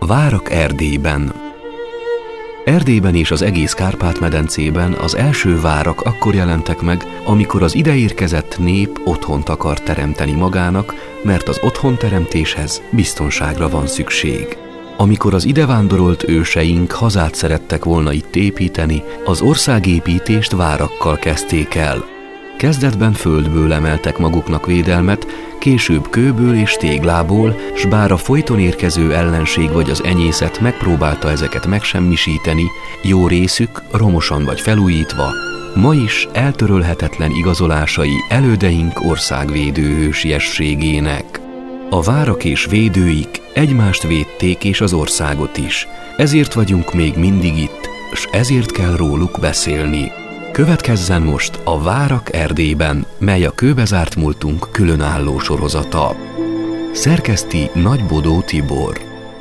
Várak Erdélyben. Erdélyben és az egész Kárpát-medencében az első várak akkor jelentek meg, amikor az ideérkezett nép otthont akar teremteni magának, mert az otthonteremtéshez biztonságra van szükség. Amikor az idevándorolt őseink hazát szerettek volna itt építeni, az országépítést várakkal kezdték el. Kezdetben földből emeltek maguknak védelmet, később kőből és téglából, s bár a folyton érkező ellenség vagy az enyészet megpróbálta ezeket megsemmisíteni, jó részük romosan vagy felújítva, ma is eltörölhetetlen igazolásai elődeink országvédő hősiességének. A várak és védőik egymást védték és az országot is, ezért vagyunk még mindig itt, s ezért kell róluk beszélni. Következzen most a Várak Erdélyben, mely a kőbezárt múltunk különálló sorozata. Szerkeszti Nagybodó Tibor.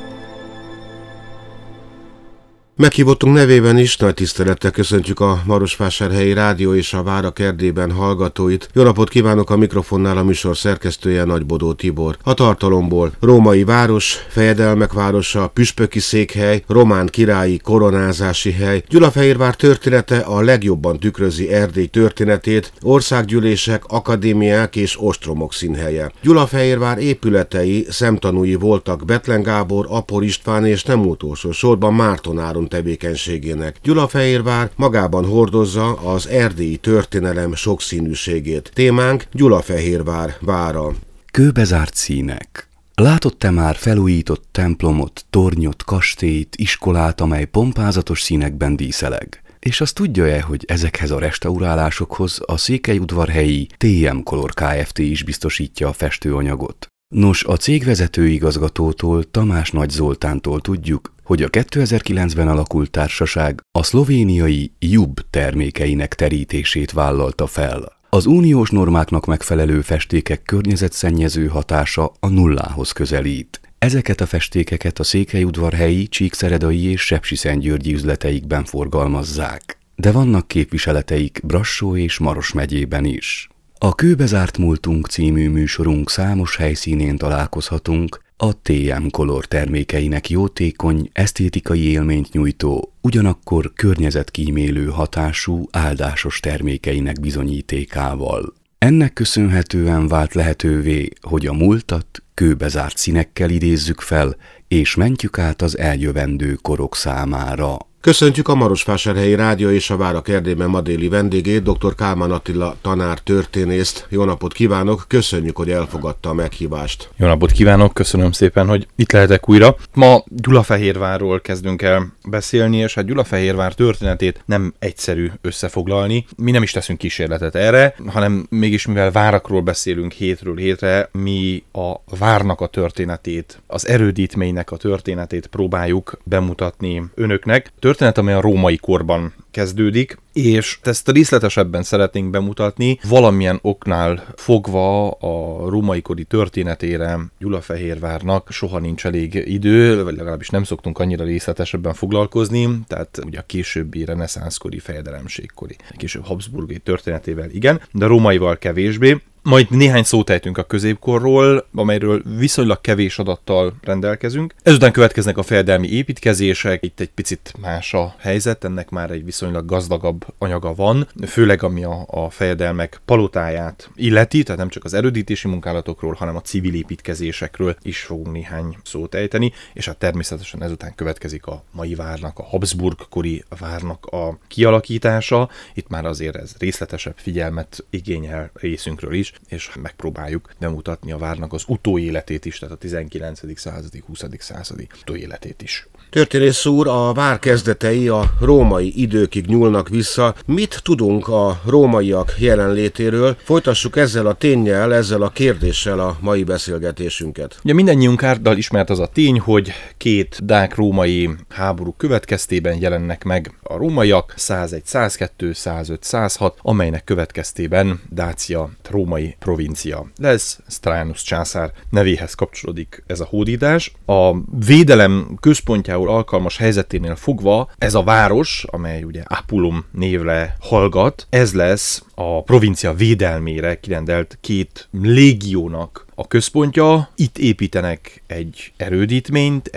Meghívottunk nevében is nagy tisztelettel köszöntjük a Marosvásárhelyi Rádió és a Várak Erdélyben hallgatóit. Jó napot kívánok, a mikrofonnál a műsor szerkesztője Nagybodó Tibor. A tartalomból: római város, fejedelmek városa, püspöki székhely, román királyi koronázási hely, Gyulafehérvár története a legjobban tükrözi Erdély történetét, országgyűlések, akadémiák és ostromok színhelye. Gyulafehérvár épületei szemtanúi voltak Bethlen Gábor, Apor István és nem utolsó sorban Márton Áron tevékenységének. Gyulafehérvár magában hordozza az erdélyi történelem sokszínűségét. Témánk Gyulafehérvár vára. Kőbezárt színek. Látott-e már felújított templomot, tornyot, kastélyt, iskolát, amely pompázatos színekben díszeleg? És azt tudja-e, hogy ezekhez a restaurálásokhoz a székelyudvarhelyi TM Color Kft. Is biztosítja a festőanyagot? Nos, a cég vezetőigazgatótól, Tamás Nagy Zoltántól tudjuk, hogy a 2009-ben alakult társaság a szlovéniai JUB termékeinek terítését vállalta fel. Az uniós normáknak megfelelő festékek környezetszennyező hatása a nullához közelít. Ezeket a festékeket a székelyudvarhelyi, csíkszeredai és sepsiszentgyörgyi üzleteikben forgalmazzák. De vannak képviseleteik Brassó és Maros megyében is. A Kőbezárt múltunk című műsorunk számos helyszínén találkozhatunk a TM Color termékeinek jótékony, esztétikai élményt nyújtó, ugyanakkor környezetkímélő hatású, áldásos termékeinek bizonyítékával. Ennek köszönhetően vált lehetővé, hogy a múltat kőbezárt színekkel idézzük fel, és mentjük át az eljövendő korok számára. Köszöntjük a Marosvásárhelyi Rádió és a Várak Erdélyben ma déli vendégét, dr. Kálmán Attila tanár történészt. Jó napot kívánok, köszönjük, hogy elfogadta a meghívást. Jó napot kívánok, köszönöm szépen, hogy itt lehetek újra. Ma Gyulafehérvárról kezdünk el beszélni, és hát Gyulafehérvár történetét nem egyszerű összefoglalni. Mi nem is teszünk kísérletet erre, hanem mégis mivel várakról beszélünk hétről hétre, mi a várnak a történetét, az erődítménynek a történetét próbáljuk bemutatni önöknek. Történet, amely a római korban kezdődik, és ezt részletesebben szeretnénk bemutatni. Valamilyen oknál fogva a római kori történetére Gyulafehérvárnak soha nincs elég idő, vagy legalábbis nem szoktunk annyira részletesebben foglalkozni, tehát ugye a későbbi reneszánszkori, fejedelemségkori, később habsburgi történetével igen, de a rómaival kevésbé. Majd néhány szót ejtünk a középkorról, amelyről viszonylag kevés adattal rendelkezünk. Ezután következnek a fejedelmi építkezések, itt egy picit más a helyzet, ennek már egy viszonylag gazdagabb anyaga van, főleg ami a fejedelmek palotáját illeti, tehát nem csak az erődítési munkálatokról, hanem a civil építkezésekről is fogunk néhány szót ejteni, és hát természetesen ezután következik a mai várnak, a Habsburg-kori várnak a kialakítása. Itt már azért ez részletesebb figyelmet igényel részünkről is, és megpróbáljuk bemutatni a várnak az utóéletét is, tehát a 19. századi, 20. századi utóéletét is. Történész úr, a vár kezdetei a római időkig nyúlnak vissza. Mit tudunk a rómaiak jelenlétéről? Folytassuk ezzel a ténnyel, ezzel a kérdéssel a mai beszélgetésünket. Ugye mindennyiunk által ismert az a tény, hogy két dák-római háború következtében jelennek meg a rómaiak, 101, 102, 105, 106, amelynek következtében Dácia római provincia lesz, Traianus császár nevéhez kapcsolódik ez a hódítás. A védelem központjául alkalmas helyzeténél fogva ez a város, amely ugye Apulum névre hallgat, ez lesz a provincia védelmére kirendelt két légiónak a központja. Itt építenek egy erődítményt, egy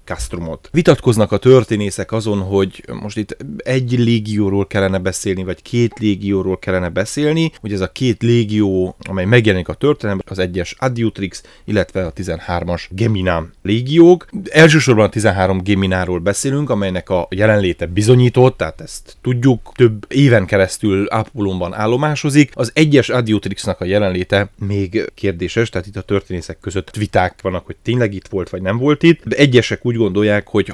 Castrumot. Vitatkoznak a történészek azon, hogy most itt egy légióról kellene beszélni, vagy 2 légióról kellene beszélni, hogy ez a 2 légió, amely megjelenik a történelemben, az 1-es Adiutrix, illetve a 13-as Gemina légiók. Elsősorban a 13 Gemináról beszélünk, amelynek a jelenléte bizonyított, tehát ezt tudjuk, több éven keresztül Apulonban állomásozik. Az 1-es Adiutrixnak a jelenléte még kérdéses, tehát itt a történészek között viták vannak, hogy tényleg itt volt, vagy nem volt itt. De egyesek úgy gondolják, hogy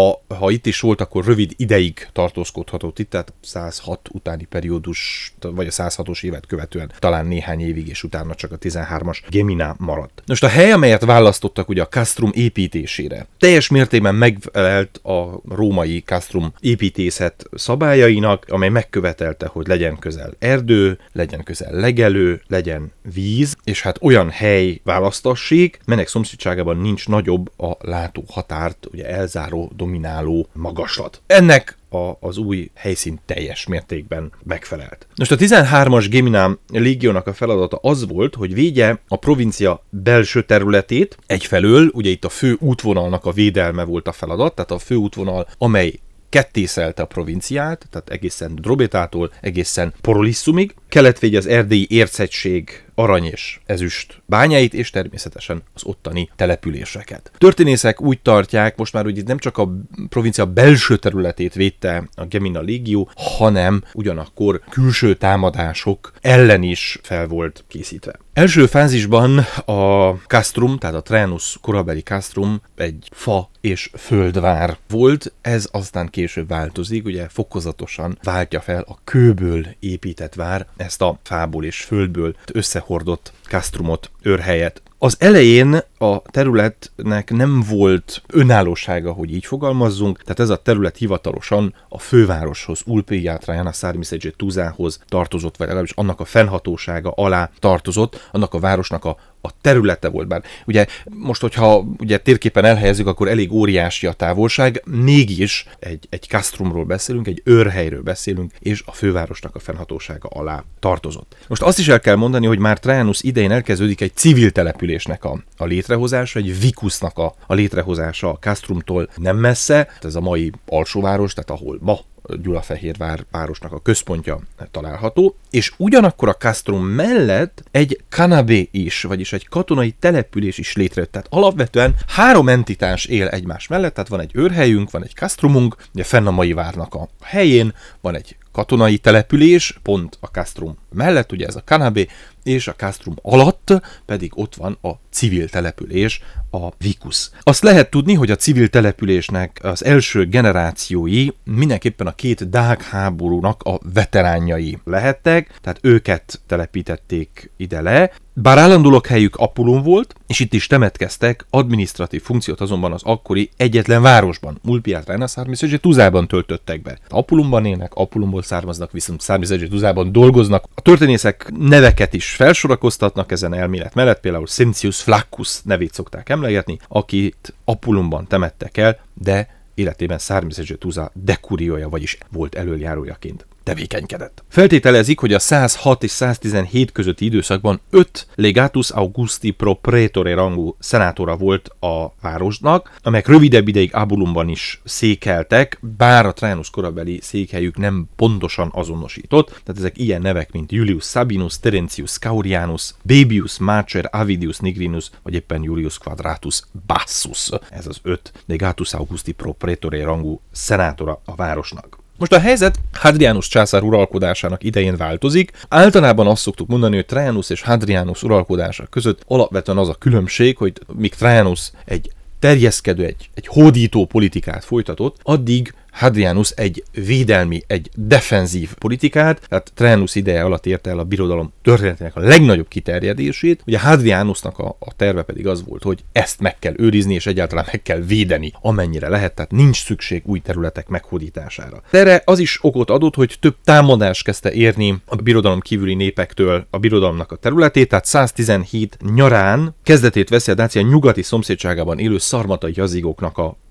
ha itt is volt, akkor rövid ideig tartózkodhatott itt, tehát 106 utáni periódus, vagy a 106-os évet követően talán néhány évig, és utána csak a 13-as Gemina maradt. Most a hely, amelyet választottak ugye a castrum építésére, teljes mértékben megfelelt a római castrum építészet szabályainak, amely megkövetelte, hogy legyen közel erdő, legyen közel legelő, legyen víz, és hát olyan hely választassék, melynek szomszédságában nincs nagyobb a látóhatárt, ugye elzáró, domináló magaslat. Ennek az új helyszín teljes mértékben megfelelt. Most a 13-as Gemina légiónak a feladata az volt, hogy védje a provincia belső területét, egyfelől, ugye itt a fő útvonalnak a védelme volt a feladat, tehát a fő útvonal, amely kettészelte a provinciát, tehát egészen Drobetától egészen Porolissumig, kellett védje az erdélyi érchegység arany és ezüst bányáit, és természetesen az ottani településeket. Történészek úgy tartják, most már ugye nem csak a provincia belső területét védte a Gemina légió, hanem ugyanakkor külső támadások ellen is fel volt készítve. Első fázisban a castrum, tehát a Trajanus korabeli castrum egy fa és földvár volt, ez aztán később változik, ugye fokozatosan váltja fel a kőből épített vár, ezt a fából és földből összehordott castrumot, őrhelyet. Az elején a területnek nem volt önállósága, hogy így fogalmazzunk, tehát ez a terület hivatalosan a fővároshoz, Ulpia Traiana Sarmisegetusahoz tartozott, vagy legalábbis annak a fennhatósága alá tartozott, annak a városnak a területe volt. Bár ugye most, hogyha ugye térképen elhelyezzük, akkor elég óriási a távolság, mégis egy castrumról beszélünk, egy őrhelyről beszélünk, és a fővárosnak a fennhatósága alá tartozott. Most azt is el kell mondani, hogy már Trajanus idején elkezdődik egy civil településnek a létrehozása, egy vicusnak a létrehozása a castrumtól nem messze, ez a mai alsóváros, tehát ahol ma Gyulafehérvár városnak a központja található, és ugyanakkor a castrum mellett egy canabé is, vagyis egy katonai település is létrejött. Tehát alapvetően 3 entitás él egymás mellett, tehát van egy őrhelyünk, van egy castrumunk, ugye fenn a mai várnak a helyén, van egy katonai település, pont a castrum mellett, ugye ez a canabé, és a castrum alatt pedig ott van a civil település, a vicus. Azt lehet tudni, hogy a civil településnek az első generációi mindenképpen a 2 dág háborúnak a veteránjai lehettek, tehát őket telepítették ide le. Bár állandó lakhelyük Apulon volt, és itt is temetkeztek, adminisztratív funkciót azonban az akkori egyetlen városban, Ulpia Traiana Sarmisegetusában töltöttek be. Apulonban élnek, Apulonból származnak, viszont Sarmisegetusában dolgoznak. A történészek neveket is felsorakoztatnak ezen elmélet mellett, például Cincius Flaccus nevét szokták emlegetni, akit Apulonban temettek el, de életében Sarmisegetusa decurioja, vagyis volt elöljárójaként tevékenykedett. Feltételezik, hogy a 106 és 117 közötti időszakban 5 legatus Augusti pro praetore rangú szenátora volt a városnak, amelyek rövidebb ideig Abulonban is székeltek, bár a Trajanus korabeli székhelyük nem pontosan azonosított, tehát ezek ilyen nevek, mint Julius Sabinus, Terentius Scaurianus, Baebius Macer, Avidius Nigrinus, vagy éppen Julius Quadratus Bassus. Ez az 5 legatus Augusti pro praetore rangú szenátora a városnak. Most a helyzet Hadrianus császár uralkodásának idején változik. Általában azt szoktuk mondani, hogy Trajanus és Hadrianus uralkodása között alapvetően az a különbség, hogy míg Trajanus egy terjeszkedő, egy hódító politikát folytatott, addig Hadrianus egy védelmi, egy defenzív politikát, tehát Trajanus ideje alatt érte el a birodalom történetének a legnagyobb kiterjedését. Ugye Hadrianusnak a terve pedig az volt, hogy ezt meg kell őrizni, és egyáltalán meg kell védeni, amennyire lehet, tehát nincs szükség új területek meghódítására. Erre az is okot adott, hogy több támadás kezdte érni a birodalom kívüli népektől a birodalomnak a területét, tehát 117 nyarán kezdetét veszi a Dácia nyugati szomszédságában élő szarmatai jazigoknak a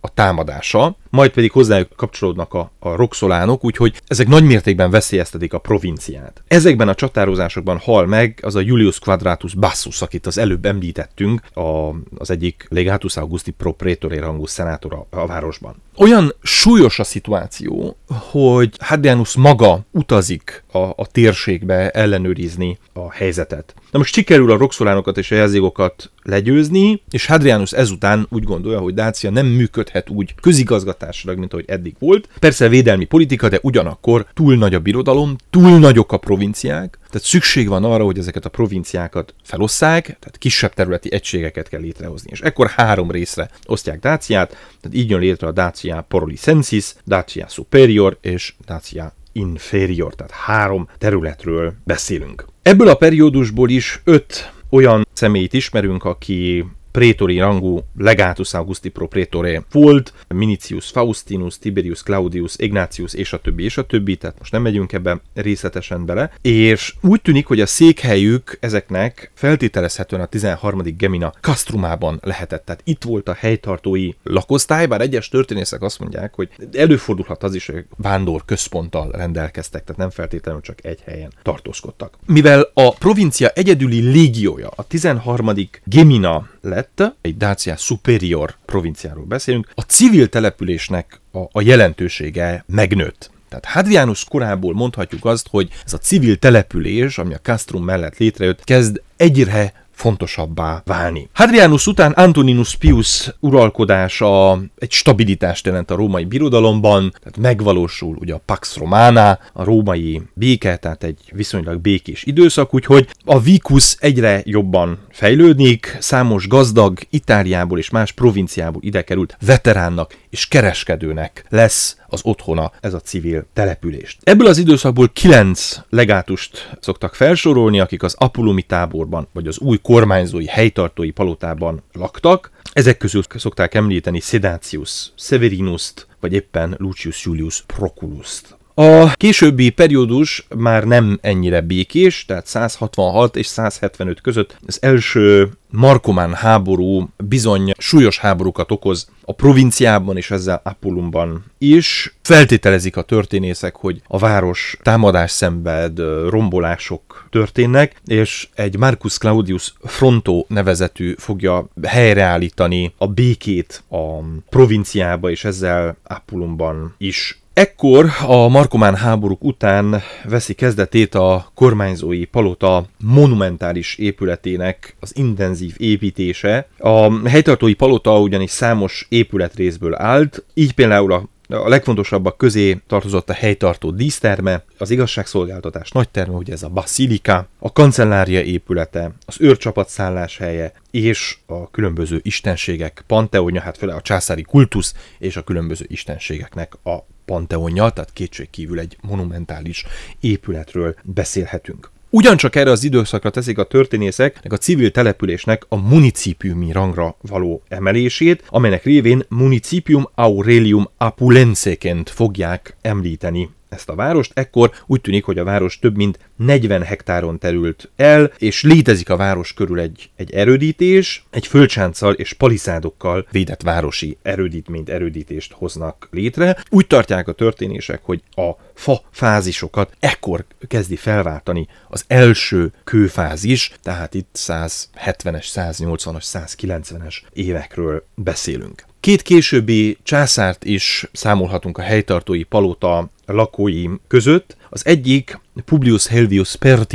a támadása, majd pedig hozzájuk kapcsolódnak a roxolánok, úgyhogy ezek nagy mértékben veszélyeztetik a provinciát. Ezekben a csatározásokban hal meg az a Julius Quadratus Bassus, akit az előbb említettünk, az egyik Legatus Augusti pro praetore rangú szenátora a városban. Olyan súlyos a szituáció, hogy Hadrianus maga utazik a térségbe ellenőrizni a helyzetet. Na most sikerül a roxolánokat és a jelzégokat legyőzni, és Hadrianus ezután úgy gondolja, hogy Dácia nem működhet úgy közigazgatásilag, mint ahogy eddig volt. Persze védelmi politika, de ugyanakkor túl nagy a birodalom, túl nagyok a provinciák, tehát szükség van arra, hogy ezeket a provinciákat felosszák, tehát kisebb területi egységeket kell létrehozni. És ekkor 3 részre osztják Dáciát, tehát így jön létre a Dacia Porolicensis, Dacia Superior és Dacia Inferior, tehát 3 területről beszélünk. Ebből a periódusból is 5 olyan személyt ismerünk, aki prétori rangú Legatus Augusti pro praetore volt, Minicius Faustinus, Tiberius Claudius, Ignatius és a többi, tehát most nem megyünk ebbe részletesen bele, és úgy tűnik, hogy a székhelyük ezeknek feltételezhetően a 13. Gemina Castrumában lehetett, tehát itt volt a helytartói lakosztály, bár egyes történészek azt mondják, hogy előfordulhat az is, hogy vándor központtal rendelkeztek, tehát nem feltétlenül csak egy helyen tartózkodtak. Mivel a provincia egyedüli légiója a 13. Gemina lett, egy Dacia Superior provinciáról beszélünk, a civil településnek a jelentősége megnőtt. Tehát Hadrianus korából mondhatjuk azt, hogy ez a civil település, ami a Castrum mellett létrejött, kezd egyre fontosabbá válni. Hadrianus után Antoninus Pius uralkodása egy stabilitást jelent a római birodalomban, tehát megvalósul ugye a Pax Romana, a római béke, tehát egy viszonylag békés időszak, úgyhogy a vicus egyre jobban fejlődik, számos gazdag Itáliából és más provinciából ide került veteránnak és kereskedőnek lesz az otthona ez a civil település. Ebből az időszakból 9 legátust szoktak felsorolni, akik az Apulumi táborban, vagy az új kormányzói helytartói palotában laktak. Ezek közül szokták említeni Sedatius Severinust, vagy éppen Lucius Julius Proculust. A későbbi periódus már nem ennyire békés, tehát 166 és 175 között az első markomán háború bizony súlyos háborúkat okoz a provinciában és ezzel Apulumban is. Feltételezik a történészek, hogy a város támadás szenved, rombolások történnek, és egy Marcus Claudius Fronto nevezetű fogja helyreállítani a békét a provinciába és ezzel Apulumban is. Ekkor a markomán háborúk után veszi kezdetét a kormányzói palota monumentális épületének az intenzív építése. A helytartói palota ugyanis számos épületrészből állt, így például a legfontosabbak közé tartozott a helytartó díszterme, az igazságszolgáltatás nagyterme, ugye ez a Basilika, a kancellária épülete, az őrcsapat szálláshelye és a különböző istenségek panteonja, hát főleg a császári kultusz és a különböző istenségeknek a panteonja, tehát kétségkívül egy monumentális épületről beszélhetünk. Ugyancsak erre az időszakra teszik a történészek a civil településnek a municipiumi rangra való emelését, amelynek révén Municipium Aurelium Apulenseként fogják említeni ezt a várost. Ekkor úgy tűnik, hogy a város több mint 40 hektáron terült el, és létezik a város körül egy erődítés, egy földsánccal és paliszádokkal védett városi erődítést hoznak létre. Úgy tartják a történések, hogy a fa fázisokat ekkor kezdi felváltani az első kőfázis, tehát itt 170-es, 180-as, 190-es évekről beszélünk. 2 későbbi császárt is számolhatunk a helytartói palota lakói között. Az egyik Publius Helvius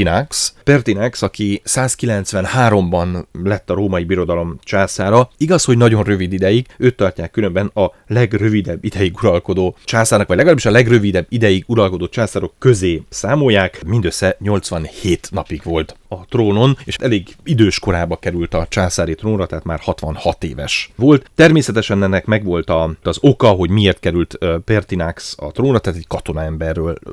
Pertinax, aki 193-ban lett a római birodalom császára. Igaz, hogy nagyon rövid ideig, őt tartják különben a legrövidebb ideig uralkodó császárnak, vagy legalábbis a legrövidebb ideig uralkodó császárok közé számolják. Mindössze 87 napig volt a trónon, és elég idős korába került a császári trónra, tehát már 66 éves volt. Természetesen ennek megvolt az oka, hogy miért került Pertinax a trónra, tehát egy katonaemberről van szó.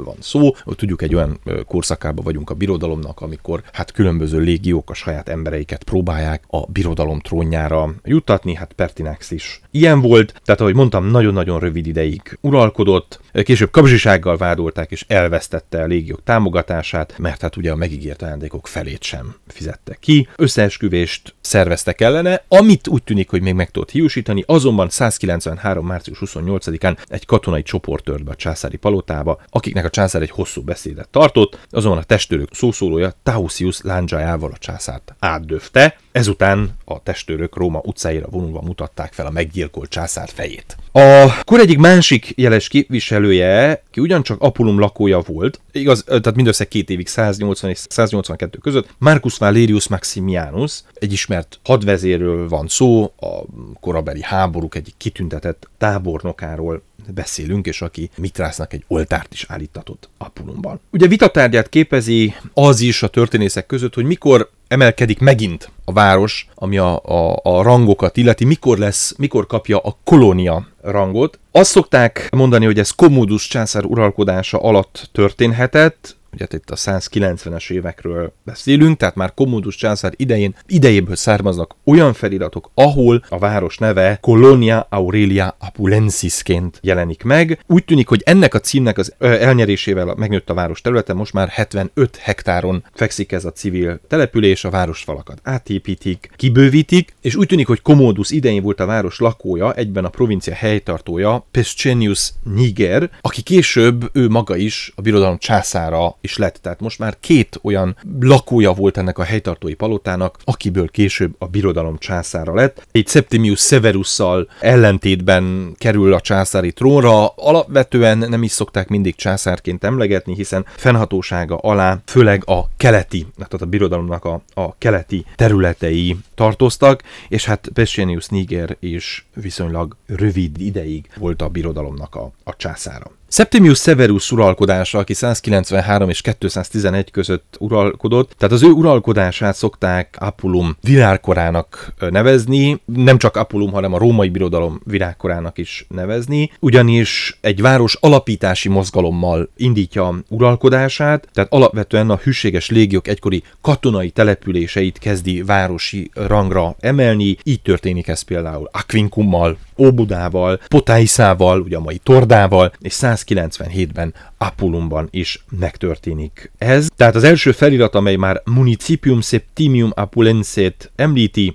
szó. Ott tudjuk, egy olyan korszakában vagyunk a birodalomnak, amikor hát különböző légiók a saját embereiket próbálják a birodalom trónjára juttatni, hát Pertinax is ilyen volt, tehát ahogy mondtam, nagyon-nagyon rövid ideig uralkodott, később kapzsisággal vádolták, és elvesztette a légiók támogatását, mert hát ugye a megígért ajándékok felét sem fizette ki. Összeesküvést szerveztek ellene, amit úgy tűnik, hogy még meg tudott hiúsítani, azonban 193. március 28-án egy katonai csoport tört be a császári palotába, akiknek a császár egy hosszú beszédet tartott, azonban a testőrök szószólója Tausius lándzsájával a császárt átdöfte, ezután a testőrök Róma utcáira vonulva mutatták fel a meggyilkolt császár fejét. A kor egyik másik jeles képviselője, ki ugyancsak Apulum lakója volt, igaz, tehát mindössze 2 évig, 180 és 182 között, Marcus Valerius Maximianus, egy ismert hadvezérről van szó, a korabeli háborúk egyik kitüntetett tábornokáról beszélünk, és aki Mitrásznak egy oltárt is állítatott Apulumban. Ugye vitatárgyát képezi az is a történészek között, hogy mikor emelkedik megint a város, ami a rangokat illeti, mikor kapja a kolónia rangot. Azt szokták mondani, hogy ez Commodus császár uralkodása alatt történhetett, ugye itt a 190-es évekről beszélünk, tehát már Commodus császár idejéből származnak olyan feliratok, ahol a város neve Colonia Aurelia Apulensisként jelenik meg. Úgy tűnik, hogy ennek a címnek az elnyerésével megnőtt a város területe, most már 75 hektáron fekszik ez a civil település, a városfalakat átépítik, kibővítik, és úgy tűnik, hogy Commodus idején volt a város lakója, egyben a provincia helytartója, Pescennius Niger, aki később ő maga is a birodalom császára is lett. Tehát most már 2 olyan lakója volt ennek a helytartói palotának, akiből később a birodalom császára lett. Egy Septimius Severusszal ellentétben kerül a császári trónra. Alapvetően nem is szokták mindig császárként emlegetni, hiszen fennhatósága alá főleg a keleti, tehát a birodalomnak a keleti területei tartoztak, és hát Pescennius Niger is viszonylag rövid ideig volt a birodalomnak a császára. Septimius Severus uralkodása, aki 193 és 211 között uralkodott, tehát az ő uralkodását szokták Apulum virágkorának nevezni, nem csak Apulum, hanem a római birodalom virágkorának is nevezni, ugyanis egy város alapítási mozgalommal indítja uralkodását, tehát alapvetően a hűséges légiók egykori katonai településeit kezdi városi rangra emelni, így történik ez például Aquincummal, Óbudával, Potaissával, ugye a mai Tordával, és 197-ben Apulumban is megtörténik ez. Tehát az első felirat, amely már Municipium Septimium Apulensét említi,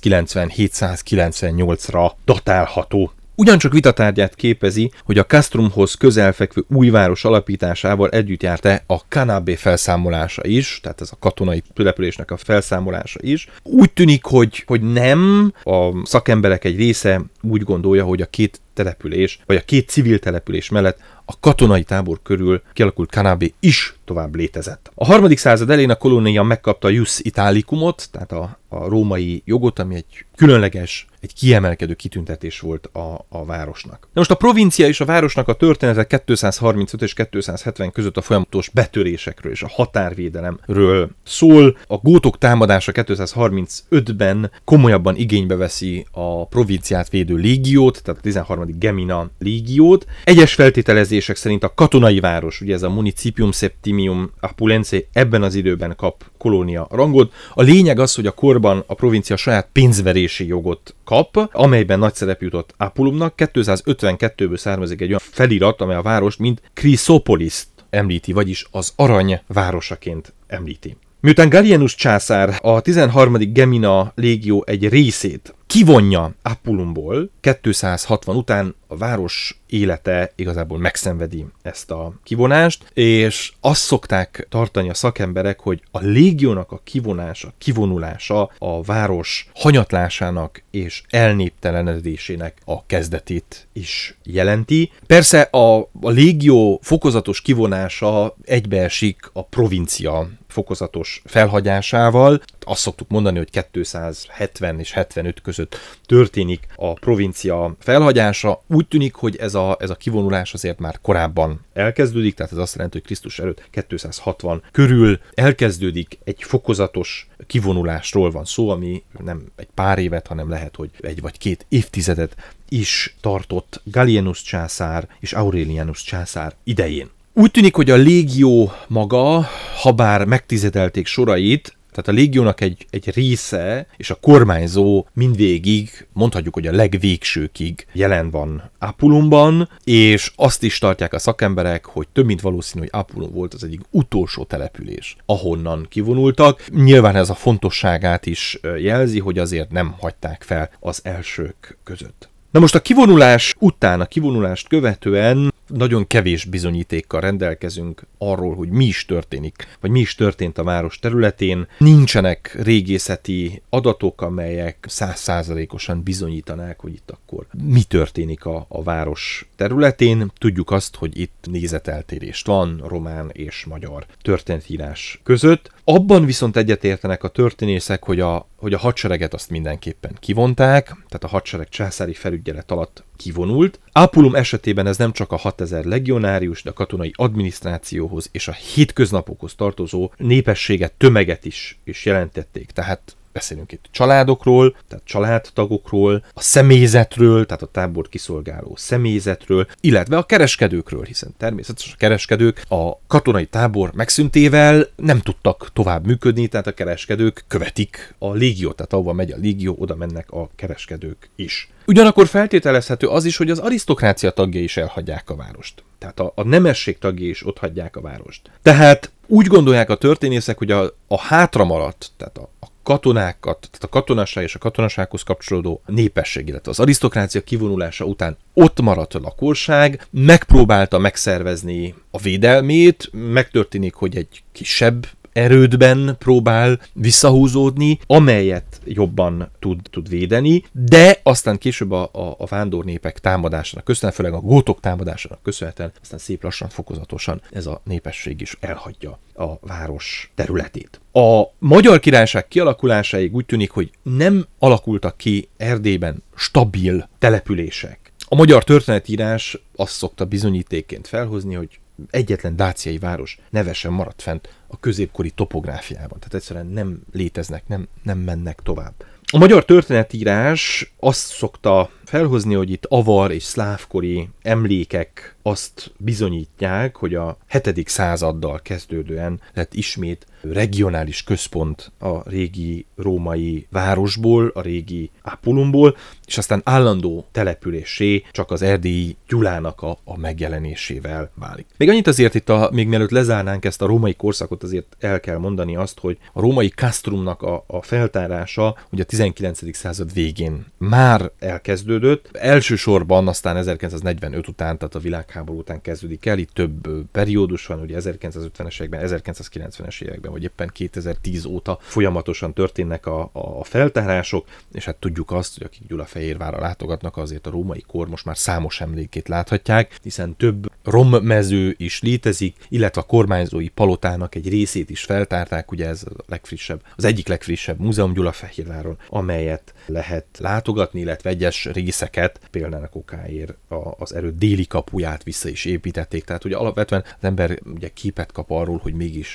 197-198-ra datálható. Ugyancsak vitatárgyát képezi, hogy a Castrumhoz közelfekvő új város alapításával együtt járt-e a Canabe felszámolása is, tehát ez a katonai településnek a felszámolása is. Úgy tűnik, hogy nem, a szakemberek egy része úgy gondolja, hogy a 2 település, vagy a 2 civil település mellett a katonai tábor körül kialakult Canabe is tovább létezett. A 3. század elején a kolónia megkapta a Ius Italicumot, tehát a római jogot, ami egy különleges, egy kiemelkedő kitüntetés volt a városnak. De most a provincia és a városnak a története 235 és 270 között a folyamatos betörésekről és a határvédelemről szól. A gótok támadása 235-ben komolyabban igénybe veszi a provinciát védő légiót, tehát a 13. Gemina légiót. Egyes feltételezések szerint a katonai város, ugye ez a Municipium Septimium Apulense ebben az időben kap kolónia rangot. A lényeg az, hogy a korban a provincia saját pénzverési jogot kap, amelyben nagy szerep jutott Apulumnak. 252-ből származik egy olyan felirat, amely a várost mint Chrysopoliszt említi, vagyis az arany városaként említi. Miután Gallienus császár a 13. Gemina légió egy részét kivonja Apulumból, 260 után a város élete igazából megszenvedi ezt a kivonást, és azt szokták tartani a szakemberek, hogy a légiónak a kivonulása a város hanyatlásának és elnéptelenedésének a kezdetét is jelenti. Persze a légió fokozatos kivonása egybeesik a provincia fokozatos felhagyásával. Azt szoktuk mondani, hogy 270 és 75 között történik a provincia felhagyása. Úgy tűnik, hogy ez a kivonulás azért már korábban elkezdődik, tehát ez azt jelenti, hogy Krisztus előtt 260 körül elkezdődik, egy fokozatos kivonulásról van szó, ami nem egy pár évet, hanem lehet, hogy 1 vagy 2 évtizedet is tartott Gallienus császár és Aurelianus császár idején. Úgy tűnik, hogy a légió maga, habár megtizedelték sorait, tehát a légiónak egy része és a kormányzó mindvégig, mondhatjuk, hogy a legvégsőkig jelen van Apulumban, és azt is tartják a szakemberek, hogy több mint valószínű, hogy Apulum volt az egyik utolsó település, ahonnan kivonultak. Nyilván ez a fontosságát is jelzi, hogy azért nem hagyták fel az elsők között. Na most a kivonulás után, a kivonulást követően nagyon kevés bizonyítékkal rendelkezünk arról, hogy mi is történik, vagy mi is történt a város területén. Nincsenek régészeti adatok, amelyek 100%-osan bizonyítanák, hogy itt akkor mi történik a város területén. Tudjuk azt, hogy itt nézeteltérést van román és magyar történetírás között. Abban viszont egyetértenek a történészek, hogy a hadsereget azt mindenképpen kivonták, tehát a hadsereg császári felügyelet alatt kivonult. Apulum esetében ez nem csak a 6000 legionárius, de a katonai adminisztrációhoz és a hétköznapokhoz tartozó népességet, tömeget is jelentették. Tehát beszélünk itt családokról, tehát családtagokról, a személyzetről, tehát a tábort kiszolgáló személyzetről, illetve a kereskedőkről, hiszen természetesen a kereskedők a katonai tábor megszüntével nem tudtak tovább működni, tehát a kereskedők követik a légiót, tehát ahova megy a légió, oda mennek a kereskedők is. Ugyanakkor feltételezhető az is, hogy az arisztokrácia tagjai is elhagyják a várost. Tehát a nemesség tagjai is ott hagyják a várost. Tehát úgy gondolják a történészek, hogy a hátra maradt, tehát a katonákat, tehát a katonasság és a katonasághoz kapcsolódó népesség, illetve az arisztokrácia kivonulása után ott maradt a lakosság, megpróbálta megszervezni a védelmét, megtörténik, hogy egy kisebb erődben próbál visszahúzódni, amelyet jobban tud védeni, de aztán később a vándornépek támadásának köszönhetően, főleg a gótok támadásának köszönhetően, aztán szép lassan, fokozatosan ez a népesség is elhagyja a város területét. A Magyar Királyság kialakulásáig úgy tűnik, hogy nem alakultak ki Erdélyben stabil települések. A magyar történetírás azt szokta bizonyítékként felhozni, hogy egyetlen dáciai város neve sem maradt fent a középkori topográfiában. Tehát egyszerűen nem léteznek, nem mennek tovább. A magyar történetírás azt szokta felhozni, hogy itt avar és szlávkori emlékek azt bizonyítják, hogy a 7. századdal kezdődően lett ismét regionális központ a régi római városból, a régi Apulumból, és aztán állandó településé csak az erdélyi Gyulának a megjelenésével válik. Még annyit azért itt, még mielőtt lezárnánk ezt a római korszakot, azért el kell mondani azt, hogy a római castrumnak a feltárása ugye a 19. század végén már elkezdődött. Elsősorban aztán 1945 után, tehát a világháború után kezdődik el, itt több periódus van, ugye 1950-es években, 1990-es években, vagy éppen 2010 óta folyamatosan történnek a feltárások, és hát tudjuk azt, hogy akik Gyulafehérvárra látogatnak, azért a római kor most már számos emlékét láthatják, hiszen több rommező is létezik, illetve a kormányzói palotának egy részét is feltárták, ugye ez a legfrissebb, az egyik legfrissebb múzeum Gyulafehérváron, amelyet lehet látogatni, illetve egyes részeket, például a okáért az erőd déli kapuját vissza is építették, tehát ugye alapvetően az ember ugye képet kap arról, hogy mégis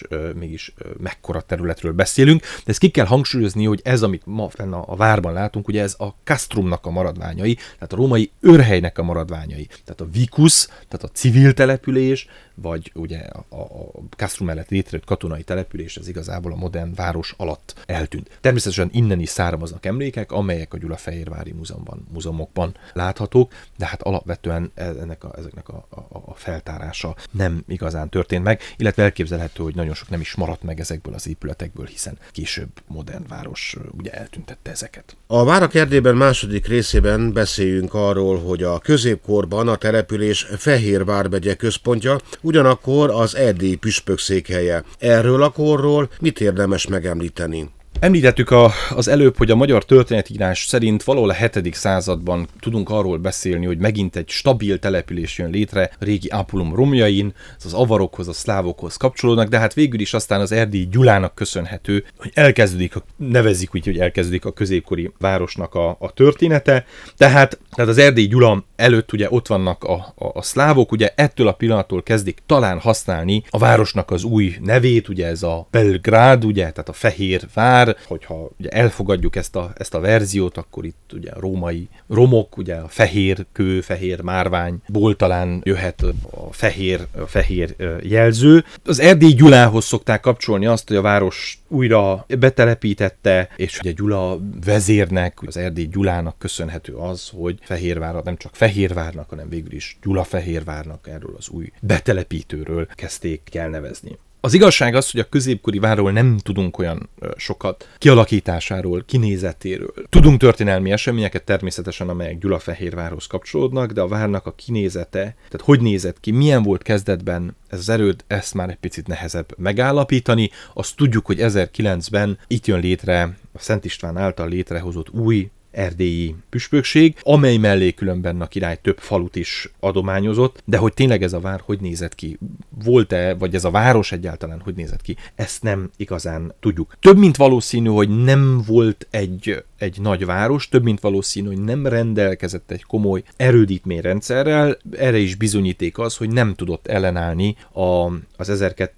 mekkora területről beszélünk, de ezt ki kell hangsúlyozni, hogy ez, amit ma fenn a várban látunk, ugye ez a castrumnak a maradványai, tehát a római őrhelynek a maradványai, tehát a vicus, tehát a civil település, vagy ugye a castrum mellett létrejött katonai település, ez igazából a modern város alatt eltűnt. Természetesen innen is származnak emlékek, amelyek a Gyulafehérvári múzeumokban láthatók, de hát alapvetően ezeknek a feltárása nem igazán történt meg, illetve elképzelhető, hogy nagyon sok nem is maradt meg ezekből az épületekből, hiszen később modern város ugye eltüntette ezeket. A Várak Erdélyben második részében beszéljünk arról, hogy a középkorban a település Fehér vármegye központja, ugyanakkor az erdélyi püspök székhelye. Erről a korról mit érdemes megemlíteni? Említettük az előbb, hogy a magyar történetírás szerint valahol a 7. században tudunk arról beszélni, hogy megint egy stabil település jön létre a régi Apulum romjain, az avarokhoz, a szlávokhoz kapcsolódnak, de hát végül is aztán az erdélyi Gyulának köszönhető, hogy nevezzük úgy, hogy elkezdődik a középkori városnak a története. Tehát az erdélyi Gyula előtt ugye ott vannak a szlávok, ugye ettől a pillanattól kezdik talán használni a városnak az új nevét, ugye ez a Belgrád, ugye, tehát a Fehér vár, vár, hogyha ugye elfogadjuk ezt a verziót, akkor itt ugye a római romok, ugye a fehér kő, fehér márványból talán jöhet a fehér jelző. Az Erdélyi Gyulához szokták kapcsolni azt, hogy a város újra betelepítette, és ugye Gyula vezérnek, az Erdélyi Gyulának köszönhető az, hogy Fehérvárat nem csak Fehérvárnak, hanem végül is Gyulafehérvárnak, erről az új betelepítőről kezdték elnevezni. Az igazság az, hogy a középkori várról nem tudunk olyan sokat kialakításáról, kinézetéről. Tudunk történelmi eseményeket természetesen, amelyek Gyulafehérvárhoz kapcsolódnak, de a várnak a kinézete, tehát hogy nézett ki, milyen volt kezdetben ez az erőd, ezt már egy picit nehezebb megállapítani. Azt tudjuk, hogy 1009-ben itt jön létre a Szent István által létrehozott új erdélyi püspökség, amely mellé különben a király több falut is adományozott, de hogy tényleg ez a vár hogy nézett ki, volt-e, vagy ez a város egyáltalán hogy nézett ki, ezt nem igazán tudjuk. Több mint valószínű, hogy nem volt egy nagy város, több mint valószínű, hogy nem rendelkezett egy komoly erődítményrendszerrel, erre is bizonyíték az, hogy nem tudott ellenállni az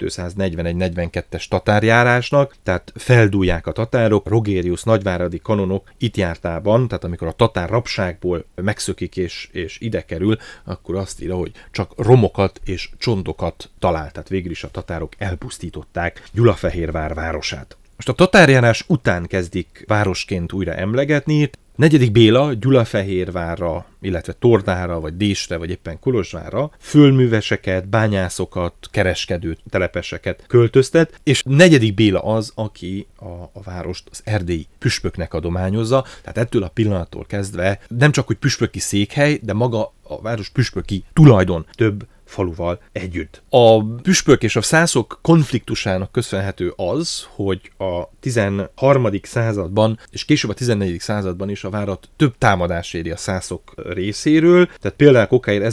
1241-42-es tatárjárásnak, tehát feldúlják a tatárok, Rogérius nagyváradi kanonok itt jártában, tehát amikor a tatár rabságból megszökik és ide kerül, akkor azt írja, hogy csak romokat és csontokat talált, tehát végül is a tatárok elpusztították Gyulafehérvár városát. Most a tatárjárás után kezdik városként újra emlegetni. 4. Béla Gyulafehérvárra, illetve Tornára, vagy Désre, vagy éppen Kolozsvárra fölműveseket, bányászokat, kereskedő telepeseket költöztet, és 4. Béla az, aki a várost az erdélyi püspöknek adományozza, tehát ettől a pillanattól kezdve nem csak, hogy püspöki székhely, de maga a város püspöki tulajdon több faluval együtt. A püspök és a szászok konfliktusának köszönhető az, hogy a 13. században és később a 14. században is a várat több támadás éri a szászok részéről, tehát például okáért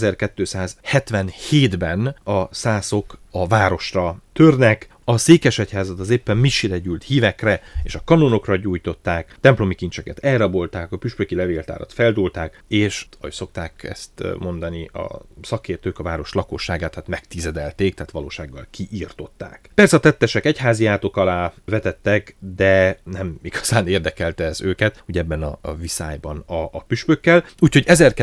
1277-ben a szászok a városra törnek, a székesegyházat az éppen misire gyűlt hívekre és a kanonokra gyújtották, templomi kincseket elrabolták, a püspöki levéltárat feldúlták, és, ahogy szokták ezt mondani, a szakértők a város lakosságát megtizedelték, tehát valósággal kiírtották. Persze a tettesek egyházi átok alá vetettek, de nem igazán érdekelte ez őket, ugye ebben a viszályban a püspökkel, úgyhogy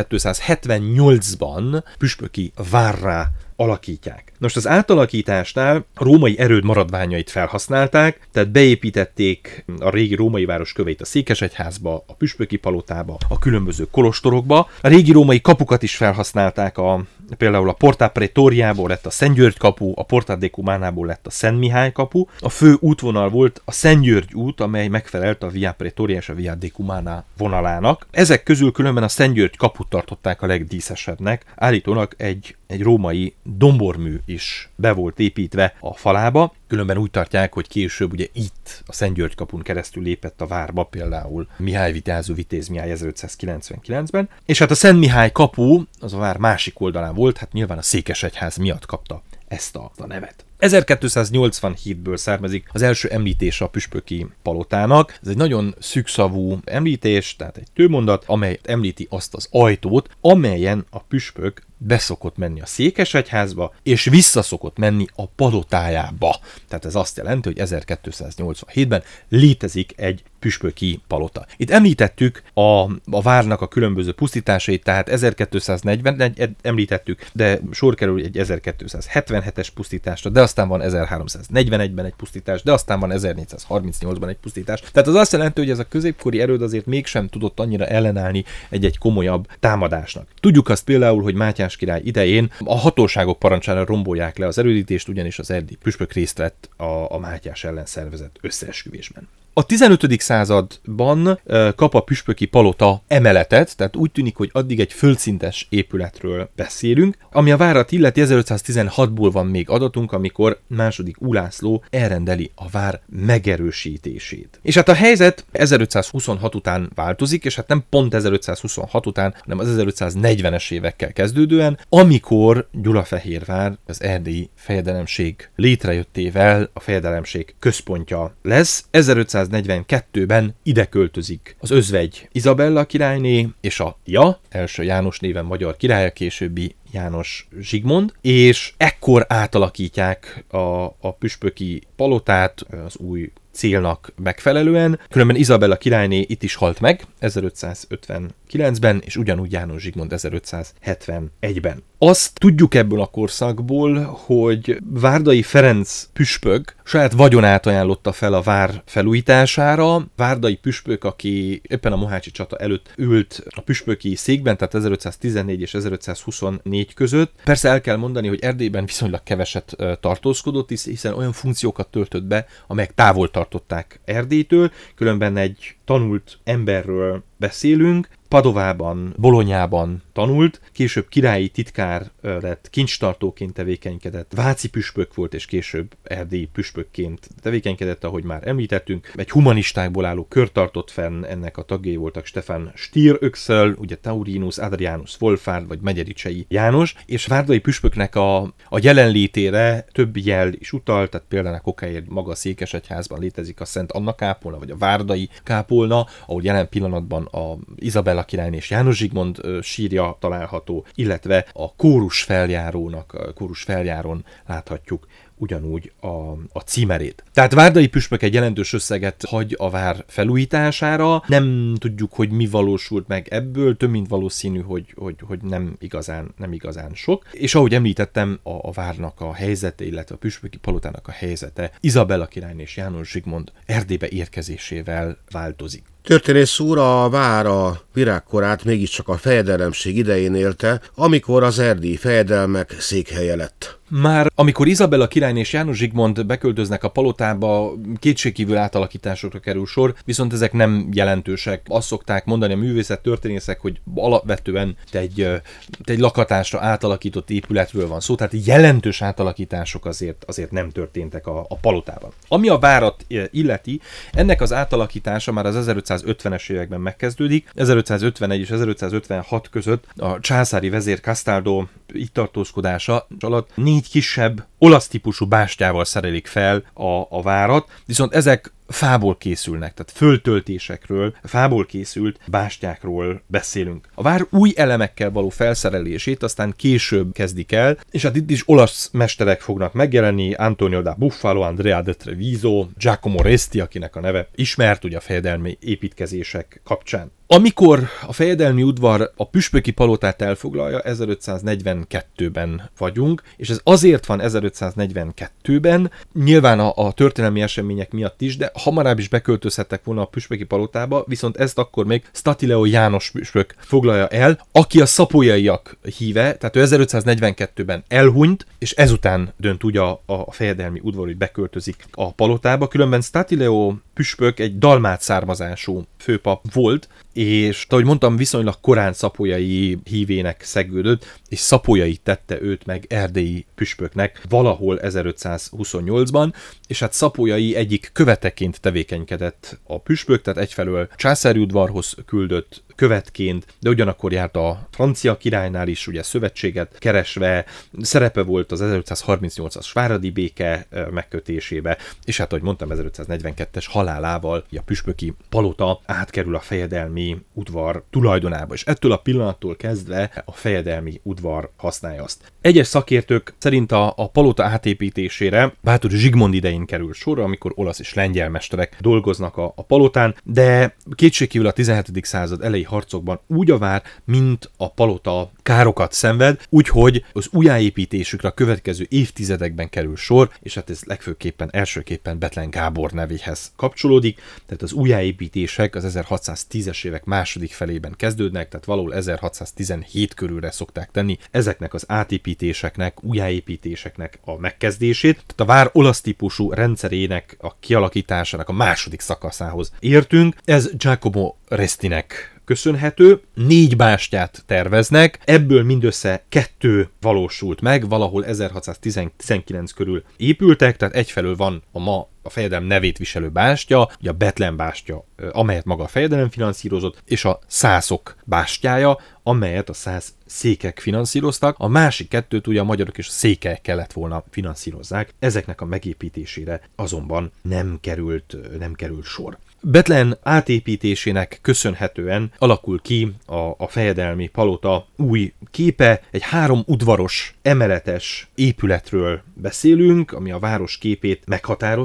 1278-ban püspöki várrá alakítják. Most az átalakításnál a római erőd maradványait felhasználták, tehát beépítették a régi római város köveit a székesegyházba, a püspöki palotába, a különböző kolostorokba. A régi római kapukat is felhasználták, például a Porta Praetoriából lett a Szent György kapu, a Porta Decumanából lett a Szent Mihály kapu. A fő útvonal volt a Szent György út, amely megfelelt a Via Praetoria és a Via Decumana vonalának. Ezek közül különben a Szent György kaput tartották a legdíszesebbnek. Állítólag egy római dombormű is be volt építve a falába, különben úgy tartják, hogy később ugye itt a Szent György kapun keresztül lépett a várba, például Mihály Vitéző Vitéz Mihály 1599-ben, és hát a Szent Mihály kapu az a vár másik oldalán volt, hát nyilván a székesegyház miatt kapta ezt a nevet. 1287-ből származik az első említése a püspöki palotának. Ez egy nagyon szűkszavú említés, tehát egy tőmondat, amely említi azt az ajtót, amelyen a püspök beszokott menni a székesegyházba, és visszaszokott menni a palotájába. Tehát ez azt jelenti, hogy 1287-ben létezik egy püspöki palota. Itt említettük a várnak a különböző pusztításait, tehát 1240-ben említettük, de sor kerül egy 1277-es pusztításra, de aztán van 1341-ben egy pusztítás, de aztán van 1438-ban egy pusztítás. Tehát az azt jelenti, hogy ez a középkori erőd azért mégsem tudott annyira ellenállni egy komolyabb támadásnak. Tudjuk azt például, hogy Mátyás király idején a hatóságok parancsára rombolják le az erődítést, ugyanis az erdélyi püspök részt vett a Mátyás ellen szervezett összeesküvésben. A 15. században kap a püspöki palota emeletet, tehát úgy tűnik, hogy addig egy földszintes épületről beszélünk, ami a várat illeti 1516-ból van még adatunk, amikor II. Ulászló elrendeli a vár megerősítését. És hát a helyzet 1526 után változik, és hát nem pont 1526 után, hanem az 1540-es évekkel kezdődően, amikor Gyulafehérvár az erdélyi fejedelemség létrejöttével a fejedelemség központja lesz. 1542-ben ide költözik az özvegy Izabella királyné és a első János néven magyar királya, későbbi János Zsigmond, és ekkor átalakítják a püspöki palotát az új célnak megfelelően, különben Izabella királyné itt is halt meg 1559-ben, és ugyanúgy János Zsigmond 1571-ben. Azt tudjuk ebből a korszakból, hogy Várdai Ferenc püspök saját vagyonát ajánlotta fel a vár felújítására. Várdai püspök, aki éppen a mohácsi csata előtt ült a püspöki székben, tehát 1514 és 1524 között. Persze el kell mondani, hogy Erdélyben viszonylag keveset tartózkodott, hiszen olyan funkciókat töltött be, amelyek távol tartották Erdélytől, különben egy tanult emberről beszélünk, Padovában, Bolonyában tanult, később királyi titkár lett, kincstartóként tevékenykedett, váci püspök volt, és később erdélyi püspökként tevékenykedett, ahogy már említettünk. Egy humanistákból álló kör tartott fenn, ennek a tagjai voltak Stefan Stier-Öxel, ugye Taurinus, Adrianus Wolfard, vagy Megyericsei János, és várdai püspöknek a jelenlétére több jel is utal, tehát például a Kokáért maga a Székesegyházban létezik a Szent Anna kápolna, vagy a várdai kápolna, ahol jelen pillanatban a Izabella királyné és János Zsigmond sírja található, illetve a kórus feljárón láthatjuk ugyanúgy a címerét. Tehát várdai püspök egy jelentős összeget hagy a vár felújítására. Nem tudjuk, hogy mi valósult meg ebből, több mint valószínű, hogy nem igazán sok. És ahogy említettem, a várnak a helyzete, illetve a püspöki palotának a helyzete Izabella királyné és János Zsigmond Erdélybe érkezésével változik. Történész úr, a vár a virágkorát mégiscsak a fejedelemség idején élte, amikor az erdélyi fejedelmek székhelye lett. Már amikor Izabella királyné és János Zsigmond beköltöznek a palotába, kétségkívül átalakításokra kerül sor, viszont ezek nem jelentősek. Azt szokták mondani a művészettörténészek, hogy alapvetően egy lakatásra átalakított épületről van szó, tehát jelentős átalakítások azért nem történtek a palotában. Ami a várat illeti, ennek az átalakítása már az 1550-es években megkezdődik. 1551 és 1556 között a császári vezér Castaldo itt tartózkodása alatt 4 kisebb olasz típusú bástyával szerelik fel a várat, viszont ezek fából készülnek, tehát földtöltésekről, fából készült bástyákról beszélünk. A vár új elemekkel való felszerelését aztán később kezdik el, és hát itt is olasz mesterek fognak megjelenni, Antonio da Buffalo, Andrea de Treviso, Giacomo Resti, akinek a neve ismert ugye a fejedelmi építkezések kapcsán. Amikor a fejedelmi udvar a püspöki palotát elfoglalja, 1542-ben vagyunk, és ez azért van 1542-ben, nyilván a történelmi események miatt is, de hamarabb is beköltözhettek volna a püspöki palotába, viszont ezt akkor még Statileo János püspök foglalja el, aki a szapolyaiak híve, tehát ő 1542-ben elhunyt, és ezután dönt úgy a fejedelmi udvar, hogy beköltözik a palotába, különben Statileo püspök egy dalmát származású főpap volt, és ahogy mondtam, viszonylag korán szapolyai hívének szegődött, és Szapolyai tette őt meg erdélyi püspöknek valahol 1528-ban, és hát Szapolyai egyik követeként tevékenykedett a püspök, tehát egyfelől császári udvarhoz küldött követként, de ugyanakkor járt a francia királynál is, ugye szövetséget keresve, szerepe volt az 1538-as váradi béke megkötésébe, és hát ahogy mondtam, 1542-es halálával a püspöki palota átkerül a fejedelmi udvar tulajdonába, és ettől a pillanattól kezdve a fejedelmi udvar használja azt. Egyes szakértők szerint a palota átépítésére Báthori Zsigmond idején kerül sorra, amikor olasz és lengyel mesterek dolgoznak a palotán, de kétségkívül a 17. század elejé harcokban úgy a vár, mint a palota károkat szenved, úgyhogy az újjáépítésükre a következő évtizedekben kerül sor, és hát ez legfőképpen elsőképpen Bethlen Gábor nevéhez kapcsolódik, tehát az újjáépítések az 1610-es évek második felében kezdődnek, tehát valahol 1617 körülre szokták tenni ezeknek az átépítéseknek, újjáépítéseknek a megkezdését, tehát a vár olasz típusú rendszerének a kialakításának a második szakaszához értünk. Ez Giacomo Restinek köszönhető. 4 bástyát terveznek, ebből mindössze 2 valósult meg, valahol 1619 körül épültek, tehát egyfelől van a fejedelem nevét viselő bástya, ugye a Bethlen bástya, amelyet maga a fejedelem finanszírozott, és a szászok bástyája, amelyet a szász székek finanszíroztak, a másik 2-t ugye a magyarok és a székelyek kellett volna finanszírozzák, ezeknek a megépítésére azonban nem került sor. Bethlen átépítésének köszönhetően alakul ki a fejedelmi palota új képe, egy 3 udvaros emeletes épületről beszélünk, ami a város képét meghatározta,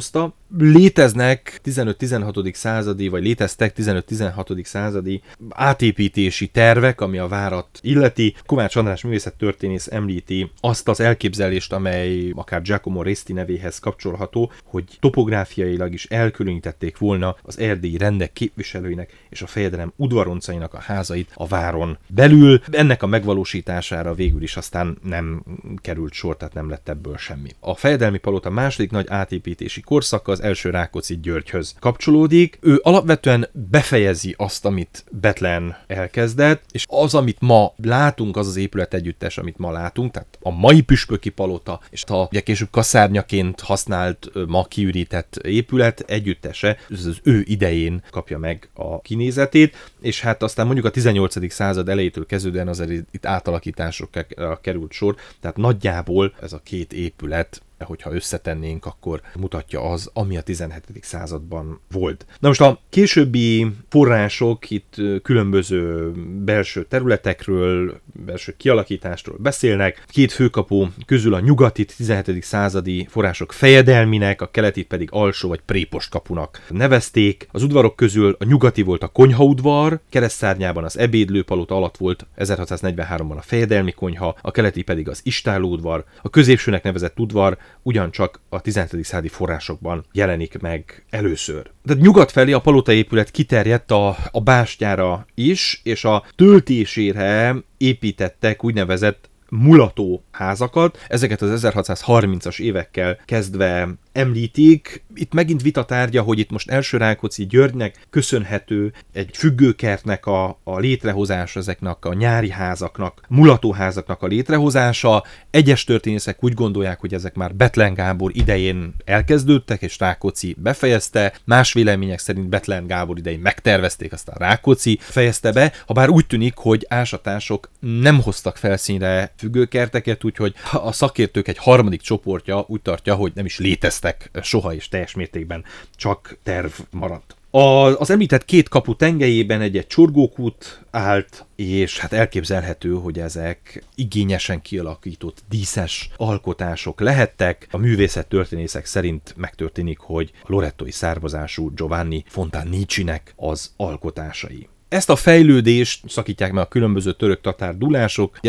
Léteznek 15-16. századi, vagy léteztek 15-16. századi átépítési tervek, ami a várat illeti. Kovács András művészettörténész említi azt az elképzelést, amely akár Giacomo Resti nevéhez kapcsolható, hogy topográfiailag is elkülönítették volna az erdélyi rendek képviselőinek és a fejedelem udvaroncainak a házait a váron belül. Ennek a megvalósítására végül is aztán nem került sor, tehát nem lett ebből semmi. A fejedelmi palota második nagy átépítési korszaka az első Rákóczi Györgyhöz kapcsolódik. Ő alapvetően befejezi azt, amit Bethlen elkezdett, és az, amit ma látunk, az az épület együttes, amit ma látunk, tehát a mai püspöki palota, és a ugye később kaszárnyaként használt, ma kiürített épület együttese, ez az ő idején kapja meg a kinézetét, és hát aztán mondjuk a 18. század elejétől kezdődően azért itt átalakításokra került sor, tehát nagyjából ez a két épület, hogyha összetennénk, akkor mutatja az, ami a 17. században volt. Na most a későbbi források itt különböző belső területekről, belső kialakításról beszélnek. Két főkapu közül a nyugati 17. századi források fejedelminek, a keleti pedig alsó vagy prépost kapunak nevezték. Az udvarok közül a nyugati volt a konyhaudvar, keresztszárnyában az ebédlőpalota alatt volt 1643-ban a fejedelmi konyha, a keleti pedig az istállóudvar, a középsőnek nevezett udvar ugyancsak a 17. századi forrásokban jelenik meg először. De nyugat felé a palotaépület kiterjedt a bástyára is, és a töltésére építettek úgynevezett mulató házakat. Ezeket az 1630-as évekkel kezdve említik. Itt megint vita tárgya, hogy itt most első Rákóczi Györgynek köszönhető egy függőkertnek a létrehozása, ezeknek a nyári házaknak, mulatóházaknak a létrehozása. Egyes történészek úgy gondolják, hogy ezek már Bethlen Gábor idején elkezdődtek, és Rákóczi befejezte. Más vélemények szerint Bethlen Gábor idején megtervezték, aztán Rákóczi fejezte be, habár úgy tűnik, hogy ásatások nem hoztak felszínre függőkerteket, úgyhogy a szakértők egy harmadik csoportja úgy tartja, hogy nem is léteztek soha és teljes mértékben csak terv maradt. Az említett két kapu tengelyében egy csorgókút állt, és hát elképzelhető, hogy ezek igényesen kialakított díszes alkotások lehettek. A művészettörténészek szerint megtörténik, hogy a lorettói származású Giovanni Fontanichinek az alkotásai. Ezt a fejlődést szakítják meg a különböző török-tatár dúlások.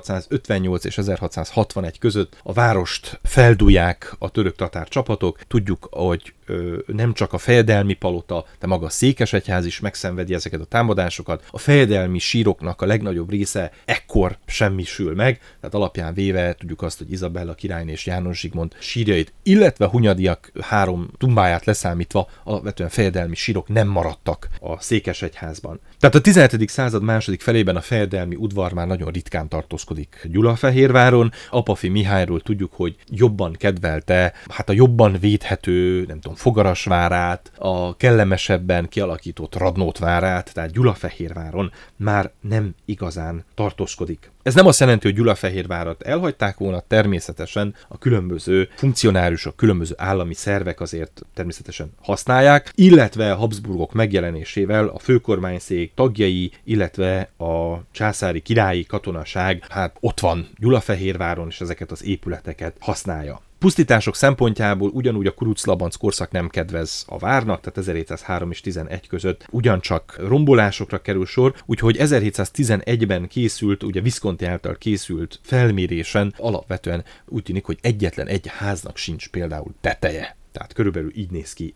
1658 és 1661 között a várost feldúlják a török-tatár csapatok. Tudjuk, hogy nem csak a fejedelmi palota, de maga a székesegyház is megszenvedi ezeket a támadásokat. A fejedelmi síroknak a legnagyobb része ekkor semmisül meg, tehát alapján véve tudjuk azt, hogy Izabella királyné és János Zsigmond sírjait, illetve Hunyadiak 3 tumbáját leszámítva alapvetően fejedelmi sírok nem maradtak a székesegyházban. Tehát a 17. század második felében a fejedelmi udvar már nagyon ritkán tartózkodik Gyulafehérváron. Apafi Mihályról tudjuk, hogy jobban kedvelte, hát a jobban védhető, nem tudom, Fogarasvárát, a kellemesebben kialakított Radnótvárát, tehát Gyulafehérváron már nem igazán tartózkodik. Ez nem azt jelenti, hogy Gyulafehérvárat elhagyták volna, természetesen a különböző funkcionáriusok, különböző állami szervek azért természetesen használják, illetve a Habsburgok megjelenésével a főkormányszék tagjai, illetve a császári királyi katonaság hát ott van Gyulafehérváron, és ezeket az épületeket használja. Pusztítások szempontjából ugyanúgy a Kuruc-Labanc korszak nem kedvez a várnak, tehát 1703 és 11 között ugyancsak rombolásokra kerül sor, úgyhogy 1711-ben készült, ugye Visconti által készült felmérésen alapvetően úgy tűnik, hogy egyetlen egy háznak sincs például teteje. Tehát körülbelül így néz ki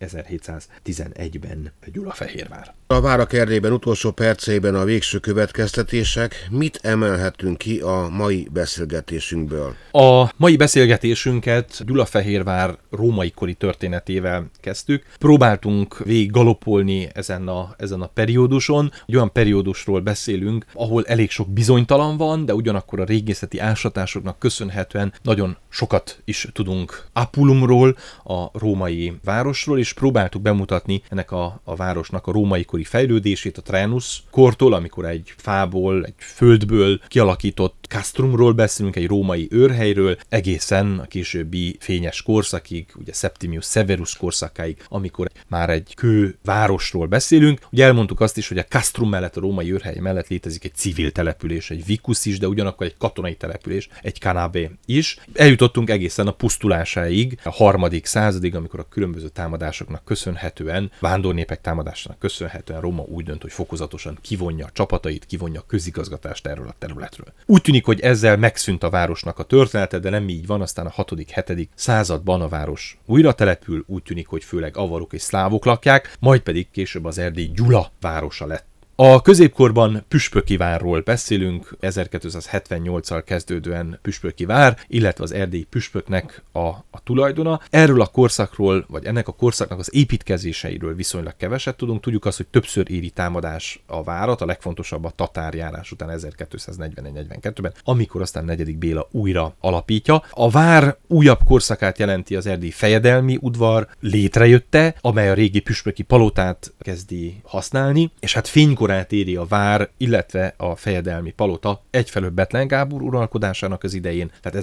1711-ben Gyulafehérvár. A várak erdélyben utolsó perceiben a végső következtetések. Mit emelhetünk ki a mai beszélgetésünkből? A mai beszélgetésünket Gyulafehérvár római kori történetével kezdtük. Próbáltunk végig galopolni ezen a perióduson. Egy olyan periódusról beszélünk, ahol elég sok bizonytalan van, de ugyanakkor a régészeti ásatásoknak köszönhetően nagyon sokat is tudunk Apulumról, a római városról, és próbáltuk bemutatni ennek a városnak a római kori fejlődését a Trajanus kortól, amikor egy fából, egy földből kialakított castrumról beszélünk, egy római őrhelyről, egészen a későbbi fényes korszakig, ugye Septimius Severus korszakáig, amikor már egy kővárosról beszélünk. Ugye elmondtuk azt is, hogy a castrum mellett, a római őrhely mellett létezik egy civil település, egy vicus is, de ugyanakkor egy katonai település, egy canabé is. Eljutottunk egészen a pusztulásáig, a 3. századig, amikor a különböző támadásoknak köszönhetően, vándornépek támadásának köszönhetően Róma úgy dönt, hogy fokozatosan kivonja a csapatait, kivonja a közigazgatást erről a területről. Úgy tűnik, hogy ezzel megszűnt a városnak a története, de nem így van, aztán a 6.-7. században a város újra települ, úgy tűnik, hogy főleg avarok és szlávok lakják, majd pedig később az erdélyi Gyula városa lett. A középkorban püspöki várról beszélünk, 1278-al kezdődően püspöki vár, illetve az erdélyi püspöknek a tulajdona. Erről a korszakról, vagy ennek a korszaknak az építkezéseiről viszonylag keveset tudunk. Tudjuk azt, hogy többször éri támadás a várat, a legfontosabb a tatárjárás után 1241-42-ben, amikor aztán 4. Béla újra alapítja. A vár újabb korszakát jelenti az erdélyi fejedelmi udvar létrejötte, amely a régi püspöki palotát kezdi használni, és hát fénykor éri a vár, illetve a fejedelmi palota egyfelől Bethlen Gábor uralkodásának az idején, tehát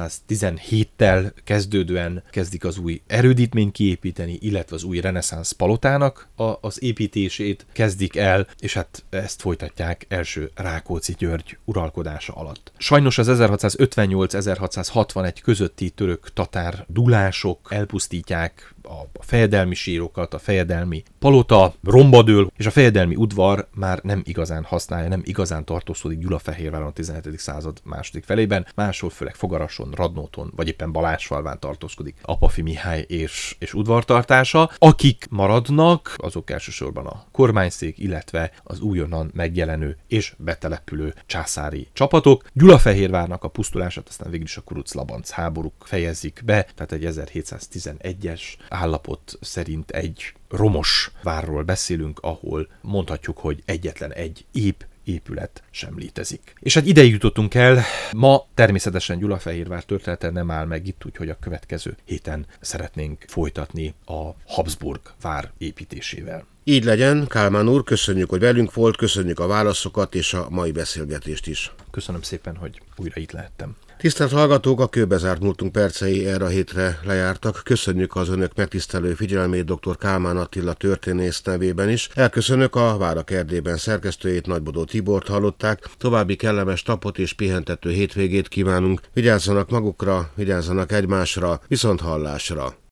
1617-tel kezdődően kezdik az új erődítményt kiépíteni, illetve az új reneszánsz palotának az építését kezdik el, és hát ezt folytatják első Rákóczi György uralkodása alatt. Sajnos az 1658-1661 közötti török-tatár dúlások elpusztítják a fejedelmi sírokat, a fejedelmi palota rombadől, és a fejedelmi udvar már nem igazán használja, nem igazán tartózkodik Gyulafehérváron a 17. század második felében, máshol főleg Fogarason, Radnóton, vagy éppen Balázsfalván tartózkodik Apafi Mihály és udvartartása. Akik maradnak, azok elsősorban a kormányszék, illetve az újonnan megjelenő és betelepülő császári csapatok. Gyulafehérvárnak a pusztulását aztán végül is a Kuruc-Labanc háborúk fejezik be, tehát egy 1711-es állapot szerint egy romos várról beszélünk, ahol mondhatjuk, hogy egyetlen egy épület sem létezik. És hát ideig jutottunk el, ma természetesen Gyulafehérvár története nem áll meg itt, úgyhogy a következő héten szeretnénk folytatni a Habsburg vár építésével. Így legyen, Kálmán úr, köszönjük, hogy velünk volt, köszönjük a válaszokat és a mai beszélgetést is. Köszönöm szépen, hogy újra itt lehettem. Tisztelt hallgatók, a Kőbezárt múltunk percei erre a hétre lejártak. Köszönjük az önök megtisztelő figyelmét dr. Kálmán Attila történész nevében is. Elköszönök, a Várak Erdélyben szerkesztőjét, Nagybodó Tibort hallották. További kellemes napot és pihentető hétvégét kívánunk. Vigyázzanak magukra, vigyázzanak egymásra, viszont hallásra.